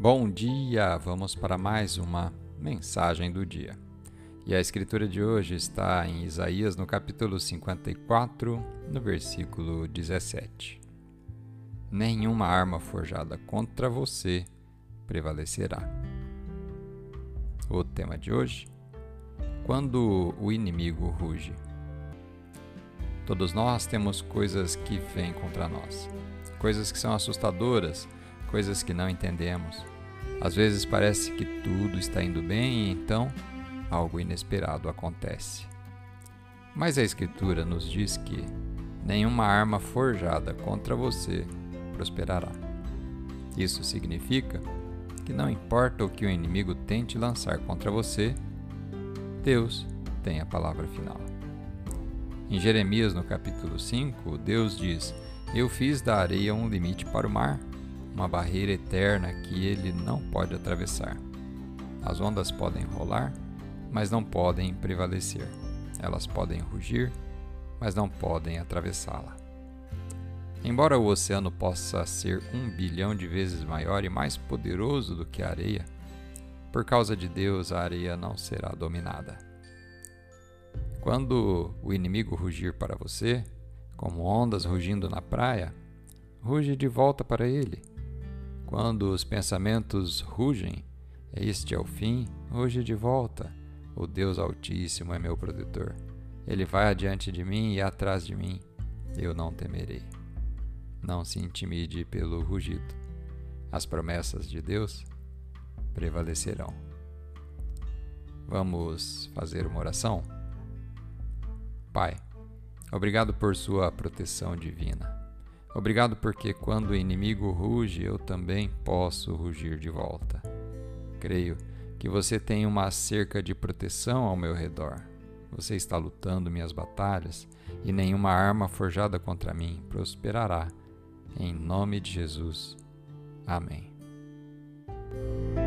Bom dia! Vamos para mais uma mensagem do dia. E a escritura de hoje está em Isaías, no capítulo 54, no versículo 17. Nenhuma arma forjada contra você prevalecerá. O tema de hoje: quando o inimigo ruge. Todos nós temos coisas que vêm contra nós, coisas que são assustadoras, coisas que não entendemos. Às vezes parece que tudo está indo bem e então algo inesperado acontece. Mas a Escritura nos diz que nenhuma arma forjada contra você prosperará. Isso significa que não importa o que o inimigo tente lançar contra você, Deus tem a palavra final. Em Jeremias, no capítulo 5, Deus diz: Eu fiz da areia um limite para o mar, uma barreira eterna que ele não pode atravessar. As ondas podem rolar, mas não podem prevalecer. Elas podem rugir, mas não podem atravessá-la. Embora o oceano possa ser 1 bilhão de vezes maior e mais poderoso do que a areia, por causa de Deus a areia não será dominada. Quando o inimigo rugir para você, como ondas rugindo na praia, ruge de volta para ele. Quando os pensamentos rugem, este é o fim, ruge de volta. O Deus Altíssimo é meu protetor. Ele vai adiante de mim e atrás de mim. Eu não temerei. Não se intimide pelo rugido. As promessas de Deus prevalecerão. Vamos fazer uma oração? Pai, obrigado por sua proteção divina. Obrigado porque quando o inimigo ruge, eu também posso rugir de volta. Creio que você tem uma cerca de proteção ao meu redor. Você está lutando minhas batalhas e nenhuma arma forjada contra mim prosperará. Em nome de Jesus. Amém.